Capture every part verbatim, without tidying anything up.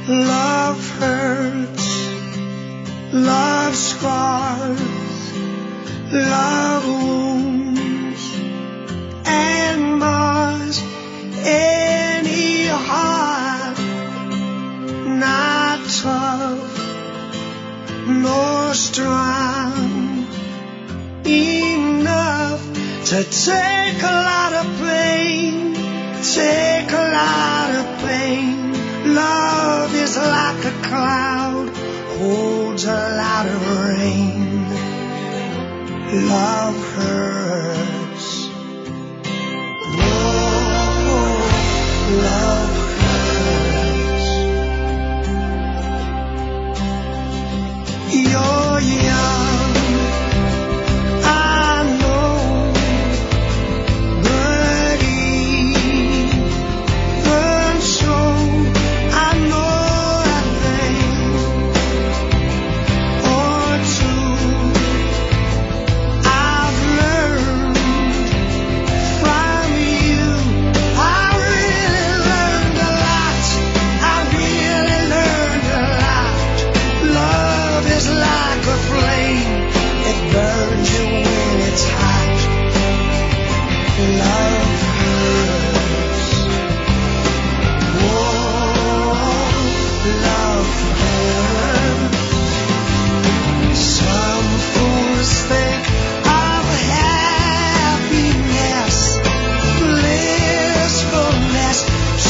Love hurts, love scars, love wounds, and mars any heart not tough nor strong enough to take a lot of pain, take a lot of pain. Love is like a cloud, holds a lot of rain. Love hurts. Whoa, love hurts. You're young, I know, but even so, I know a thing or two. I've learned from you. I really learned a lot. I really learned a lot. Love is like a flame. It burns you when it's hot. Love hurts. Whoa, love hurts. Some fools think of happiness, blissfulness,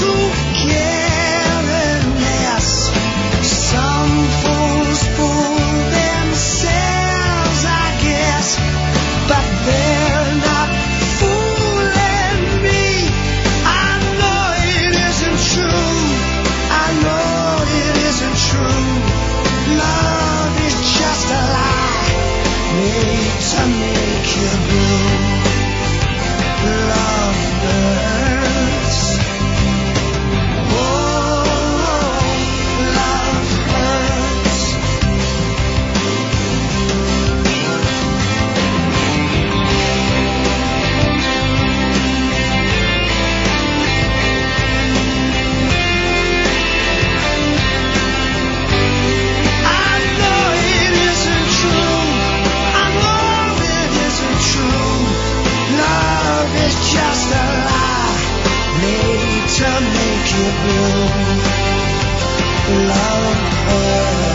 togetherness. Some fools fool themselves, I guess, but they're not fooling me. I know it isn't true. I know it isn't true. Love is just a lie made to make you blue. Love hurts. Oh, love hurts. I know it isn't true. I know it isn't true. Love is just a lie made to make you blue. Love hurts.